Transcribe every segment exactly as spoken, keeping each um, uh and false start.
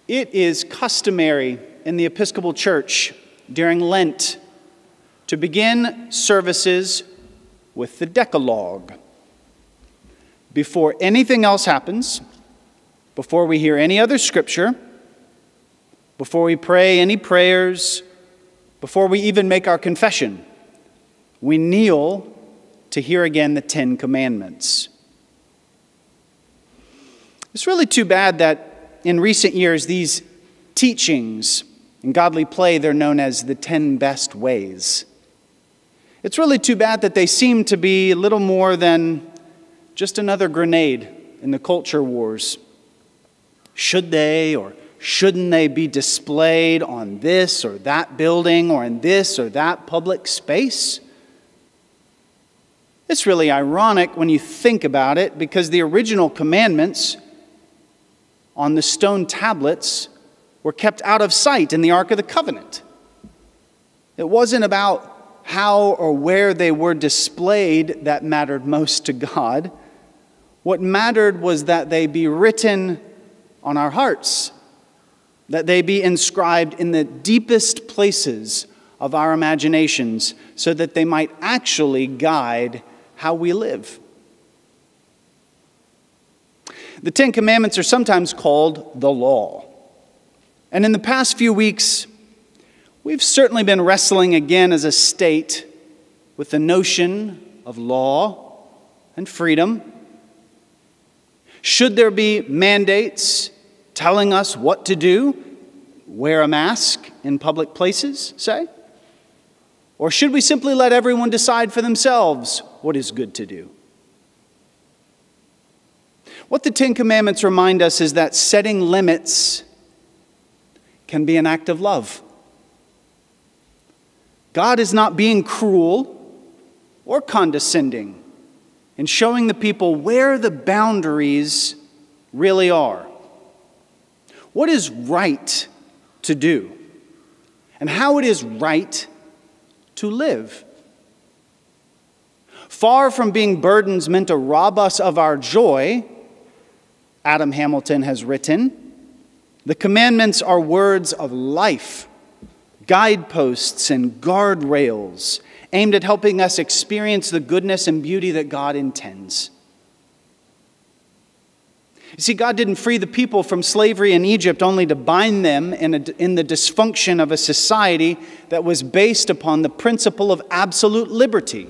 It is customary in the Episcopal Church during Lent to begin services with the Decalogue. Before anything else happens, before we hear any other scripture, before we pray any prayers, before we even make our confession, we kneel to hear again the Ten Commandments. It's really too bad that in recent years, these teachings in godly play, they're known as the ten best ways. It's really too bad that they seem to be little more than just another grenade in the culture wars. Should they or shouldn't they be displayed on this or that building or in this or that public space? It's really ironic when you think about it, because the original commandments on the stone tablets were kept out of sight in the Ark of the Covenant. It wasn't about how or where they were displayed that mattered most to God. What mattered was that they be written on our hearts, that they be inscribed in the deepest places of our imaginations, so that they might actually guide how we live. The Ten Commandments are sometimes called the law. And in the past few weeks, we've certainly been wrestling again as a state with the notion of law and freedom. Should there be mandates telling us what to do? Wear a mask in public places, say? Or should we simply let everyone decide for themselves what is good to do? What the Ten Commandments remind us is that setting limits can be an act of love. God is not being cruel or condescending in showing the people where the boundaries really are. What is right to do, and how it is right to live. Far from being burdens meant to rob us of our joy, Adam Hamilton has written, the commandments are words of life, guideposts and guardrails aimed at helping us experience the goodness and beauty that God intends. You see, God didn't free the people from slavery in Egypt only to bind them in, a, in the dysfunction of a society that was based upon the principle of absolute liberty.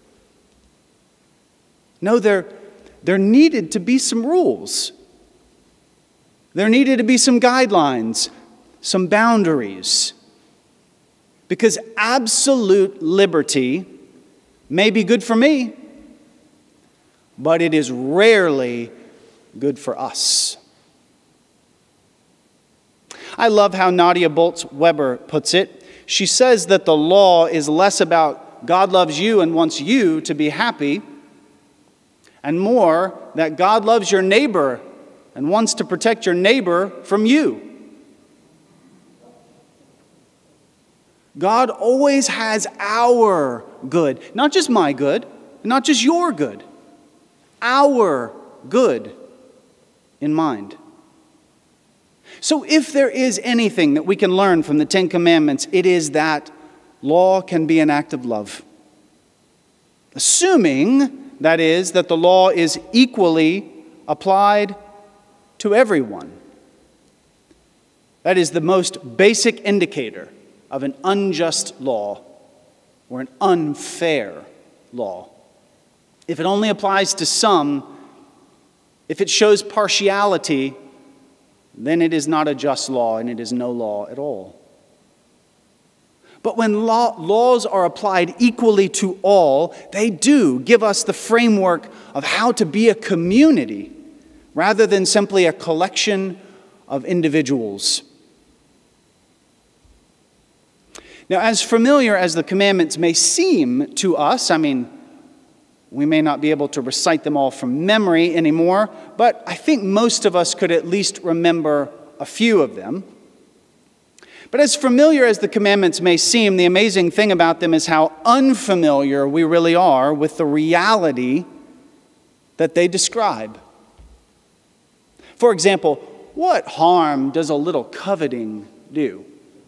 No, there, there needed to be some rules. There needed to be some guidelines, some boundaries. Because absolute liberty may be good for me, but it is rarely good for us. I love how Nadia Bolz-Weber puts it. She says that the law is less about God loves you and wants you to be happy, and more that God loves your neighbor and wants to protect your neighbor from you. God always has our good, not just my good, not just your good, our good in mind. So if there is anything that we can learn from the Ten Commandments, it is that law can be an act of love. Assuming, that is, that the law is equally applied to everyone. That is the most basic indicator of an unjust law or an unfair law. If it only applies to some, if it shows partiality, then it is not a just law and it is no law at all. But when law, laws are applied equally to all, they do give us the framework of how to be a community rather than simply a collection of individuals. Now, as familiar as the commandments may seem to us, I mean, we may not be able to recite them all from memory anymore, but I think most of us could at least remember a few of them. But as familiar as the commandments may seem, the amazing thing about them is how unfamiliar we really are with the reality that they describe. For example, what harm does a little coveting do?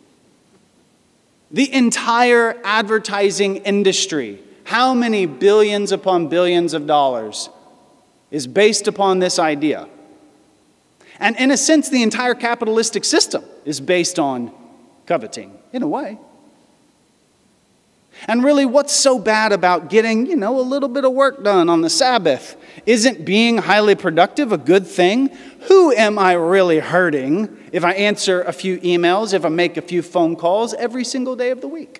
The entire advertising industry, how many billions upon billions of dollars, is based upon this idea. And in a sense, the entire capitalistic system is based on coveting, in a way. And really, what's so bad about getting, you know, a little bit of work done on the Sabbath? Isn't being highly productive a good thing? Who am I really hurting if I answer a few emails, if I make a few phone calls every single day of the week?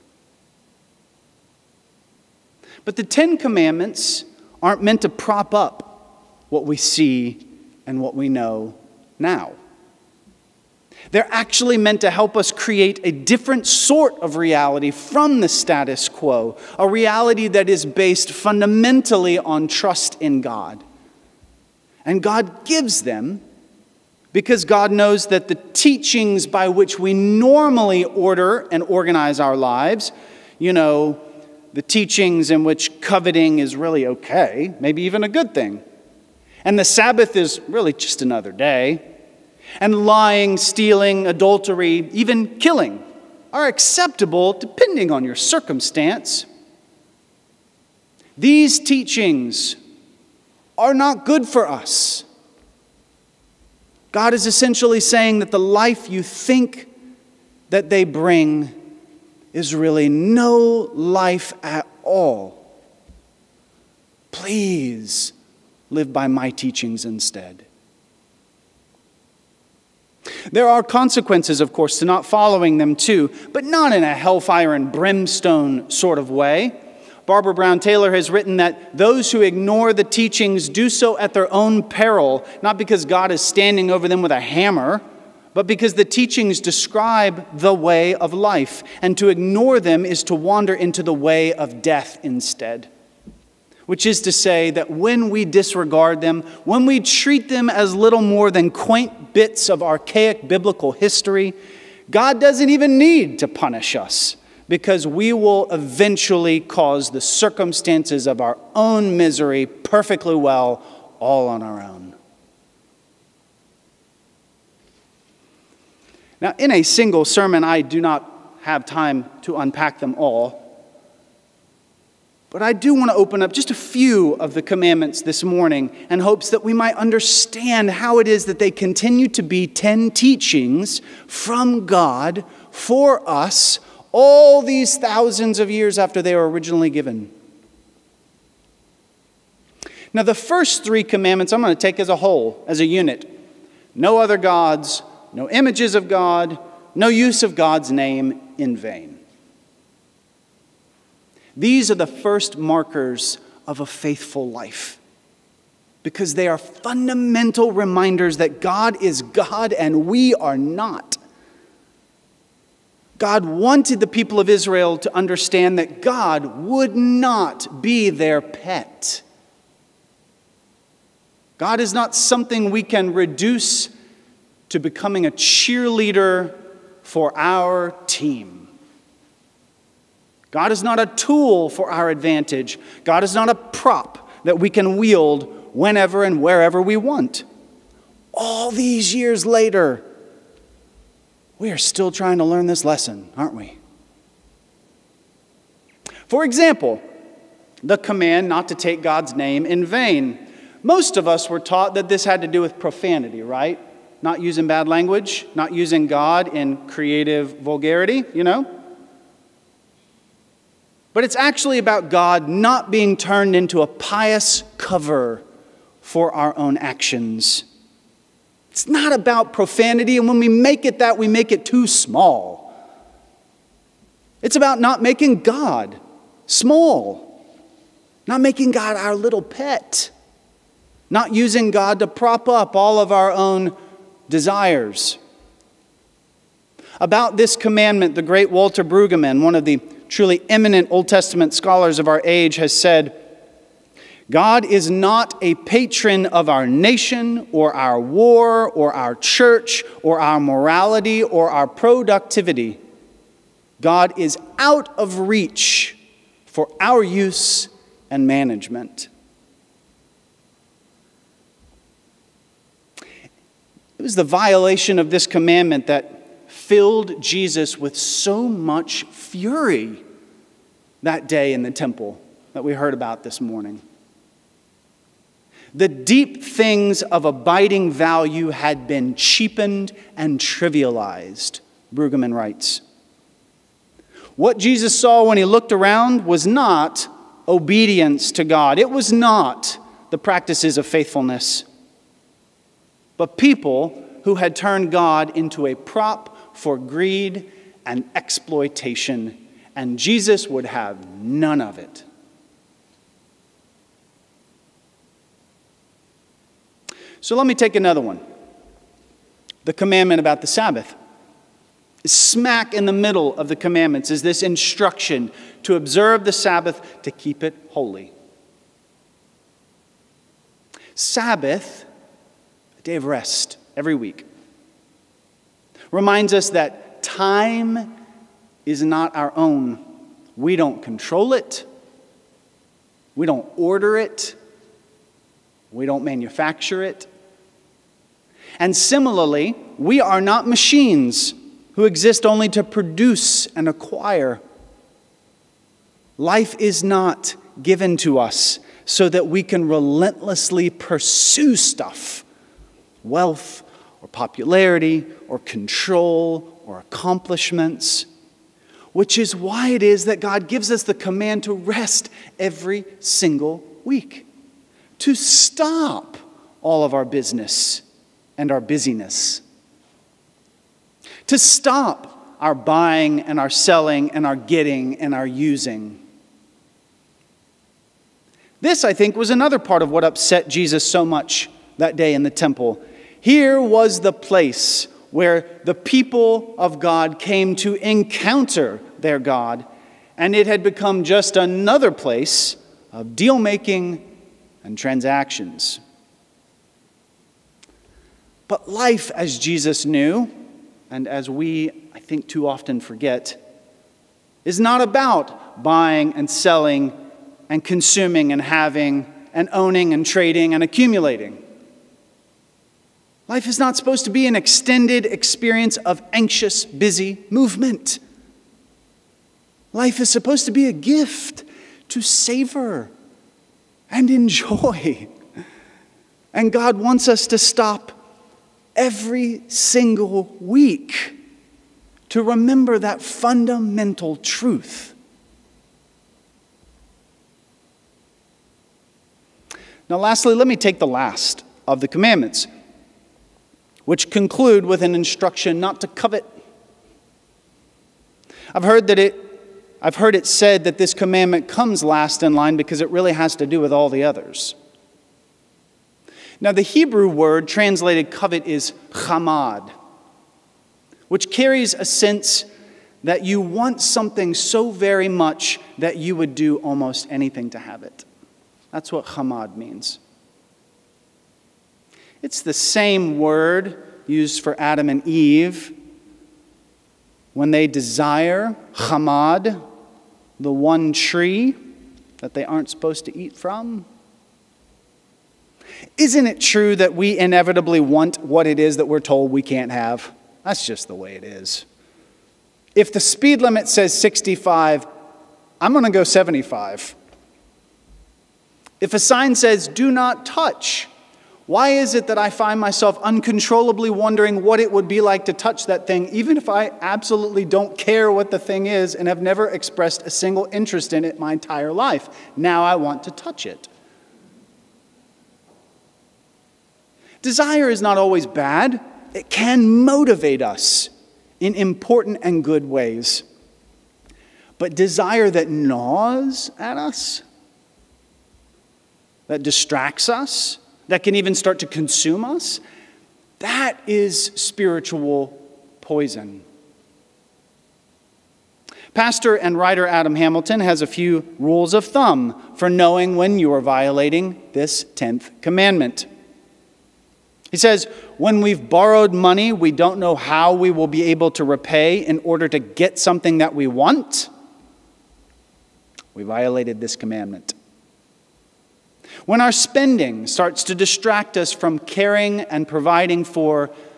But the Ten Commandments aren't meant to prop up what we see and what we know now. They're actually meant to help us create a different sort of reality from the status quo, a reality that is based fundamentally on trust in God. And God gives them because God knows that the teachings by which we normally order and organize our lives, you know, the teachings in which coveting is really okay, maybe even a good thing, and the Sabbath is really just another day, and lying, stealing, adultery, even killing are acceptable depending on your circumstance. These teachings are not good for us. God is essentially saying that the life you think that they bring is really no life at all. Please live by my teachings instead. There are consequences, of course, to not following them too, but not in a hellfire and brimstone sort of way. Barbara Brown Taylor has written that those who ignore the teachings do so at their own peril, not because God is standing over them with a hammer, but because the teachings describe the way of life, and to ignore them is to wander into the way of death instead. Which is to say that when we disregard them, when we treat them as little more than quaint bits of archaic biblical history, God doesn't even need to punish us, because we will eventually cause the circumstances of our own misery perfectly well, all on our own. Now, in a single sermon, I do not have time to unpack them all. But I do want to open up just a few of the commandments this morning in hopes that we might understand how it is that they continue to be ten teachings from God for us all these thousands of years after they were originally given. Now, the first three commandments I'm going to take as a whole, as a unit. No other gods, no images of God, no use of God's name in vain. These are the first markers of a faithful life, because they are fundamental reminders that God is God and we are not. God wanted the people of Israel to understand that God would not be their pet. God is not something we can reduce to becoming a cheerleader for our team. God is not a tool for our advantage. God is not a prop that we can wield whenever and wherever we want. All these years later, we are still trying to learn this lesson, aren't we? For example, the command not to take God's name in vain. Most of us were taught that this had to do with profanity, right? Not using bad language, not using God in creative vulgarity, you know? But it's actually about God not being turned into a pious cover for our own actions. It's not about profanity, and when we make it that, we make it too small. It's about not making God small, not making God our little pet, not using God to prop up all of our own desires. About this commandment, the great Walter Brueggemann, one of the truly eminent Old Testament scholars of our age, has said, God is not a patron of our nation or our war or our church or our morality or our productivity. God is out of reach for our use and management. It was the violation of this commandment that filled Jesus with so much fury that day in the temple that we heard about this morning. The deep things of abiding value had been cheapened and trivialized, Brueggemann writes. What Jesus saw when he looked around was not obedience to God. It was not the practices of faithfulness, but people who had turned God into a prop for greed and exploitation, and Jesus would have none of it. So let me take another one. The commandment about the Sabbath. Smack in the middle of the commandments is this instruction to observe the Sabbath, to keep it holy. Sabbath, a day of rest every week, reminds us that time is not our own. We don't control it. We don't order it. We don't manufacture it. And similarly, we are not machines who exist only to produce and acquire. Life is not given to us so that we can relentlessly pursue stuff, wealth or popularity or control or accomplishments, which is why it is that God gives us the command to rest every single week, to stop all of our business and our busyness, to stop our buying and our selling and our getting and our using. This, I think, was another part of what upset Jesus so much that day in the temple. Here was the place where the people of God came to encounter their God, and it had become just another place of deal-making and transactions. But life, as Jesus knew, and as we, I think, too often forget, is not about buying and selling and consuming and having and owning and trading and accumulating. Life is not supposed to be an extended experience of anxious, busy movement. Life is supposed to be a gift to savor and enjoy. And God wants us to stop every single week to remember that fundamental truth. Now, lastly, let me take the last of the commandments, which conclude with an instruction not to covet. I've heard that it, I've heard it said that this commandment comes last in line because it really has to do with all the others. Now, the Hebrew word translated covet is chamad, which carries a sense that you want something so very much that you would do almost anything to have it. That's what chamad means. It's the same word used for Adam and Eve when they desire chamad, the one tree that they aren't supposed to eat from. Isn't it true that we inevitably want what it is that we're told we can't have? That's just the way it is. If the speed limit says sixty-five, I'm going to go seventy-five. If a sign says, do not touch, why is it that I find myself uncontrollably wondering what it would be like to touch that thing, even if I absolutely don't care what the thing is and have never expressed a single interest in it my entire life? Now I want to touch it. Desire is not always bad. It can motivate us in important and good ways. But desire that gnaws at us, that distracts us, that can even start to consume us, that is spiritual poison. Pastor and writer Adam Hamilton has a few rules of thumb for knowing when you are violating this tenth commandment. He says, when we've borrowed money we don't know how we will be able to repay in order to get something that we want, we violated this commandment. When our spending starts to distract us from caring and providing for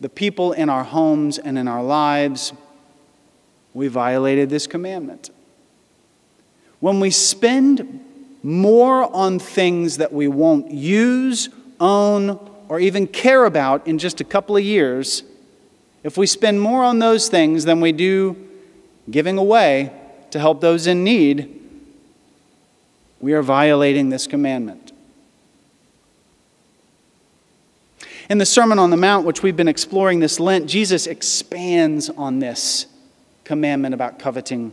the people in our homes and in our lives, we violated this commandment. When we spend more on things that we won't use, own, or even care about in just a couple of years, if we spend more on those things than we do giving away to help those in need, we are violating this commandment. In the Sermon on the Mount, which we've been exploring this Lent, Jesus expands on this commandment about coveting.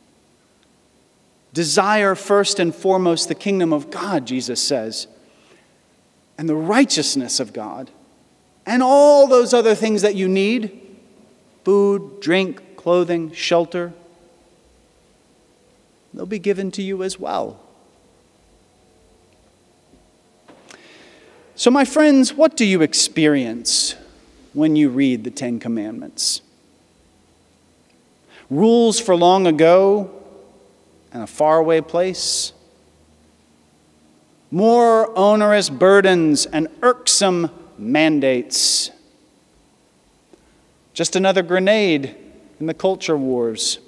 Desire first and foremost the kingdom of God, Jesus says, and the righteousness of God, and all those other things that you need, food, drink, clothing, shelter, they'll be given to you as well. So, my friends, what do you experience when you read the Ten Commandments? Rules for long ago and a faraway place? More onerous burdens and irksome mandates? Just another grenade in the culture wars?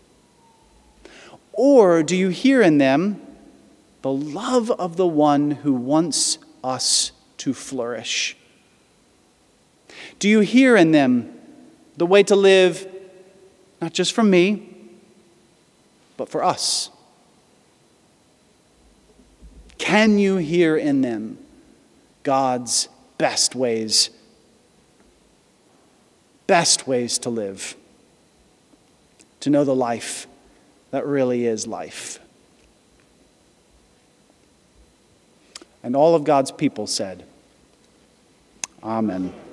Or do you hear in them the love of the one who wants us to flourish? Do you hear in them the way to live, not just for me, but for us? Can you hear in them God's best ways, best ways to live, to know the life that really is life? And all of God's people said, Amen.